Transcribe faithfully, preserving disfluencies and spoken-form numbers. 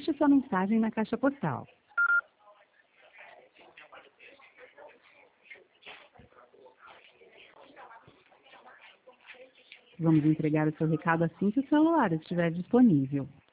Deixe sua mensagem na caixa postal. Vamos entregar o seu recado assim que o celular estiver disponível.